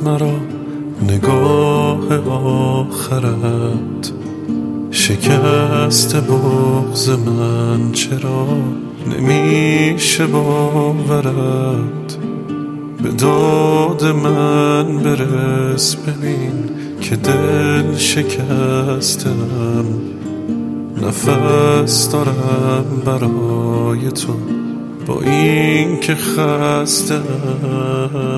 مرا نگاه آخرت. شکست بغض من چرا نمیشه باورت. به داد من برس ببین که دل شکستم. نفس دارم برای تو با این که خستم.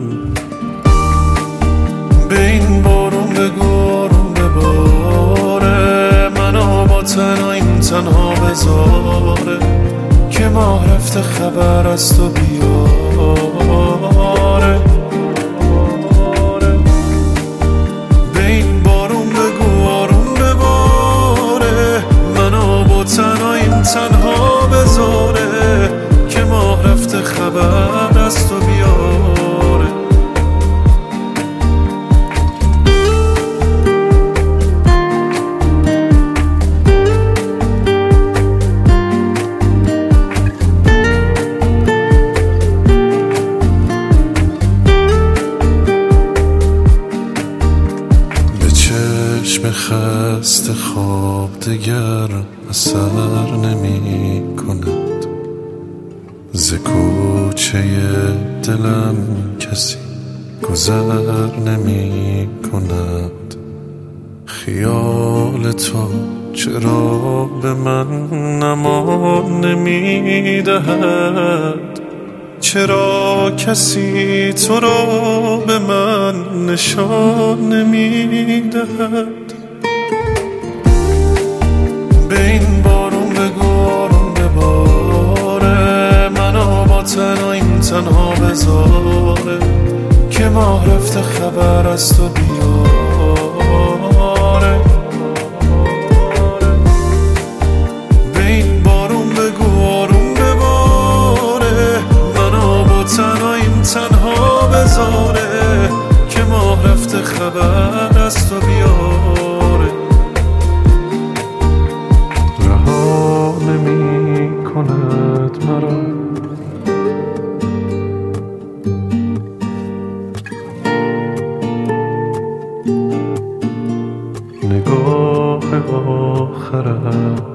به این بارون بگو آروم بباره، منو با تنهاییم تنها بذاره، که ماه رفته خبر از تو بیاره. به این بارون بگو آروم بباره، منو با تنهاییم تنها بذاره، که ماه رفته خبر از تو بیاره. چشم خسته خواب دگر اثر نمی کند. ز کوچه دلم کسی گذر نمی کند. خیال تو چرا به من امان نمی دهد؟ چرا کسی تو را به من نشان نمی دهد؟ به این بارون بگو آروم بباره، منو با تنهاییم تنها بذاره، که ماه رفته خبر از تو بیاره. به این بارون بگو آروم بباره، منو با تنهاییم تنها بذاره، که ماه رفته خبر از تو بیاره. رها نمی کند مرا نگاه آخرت.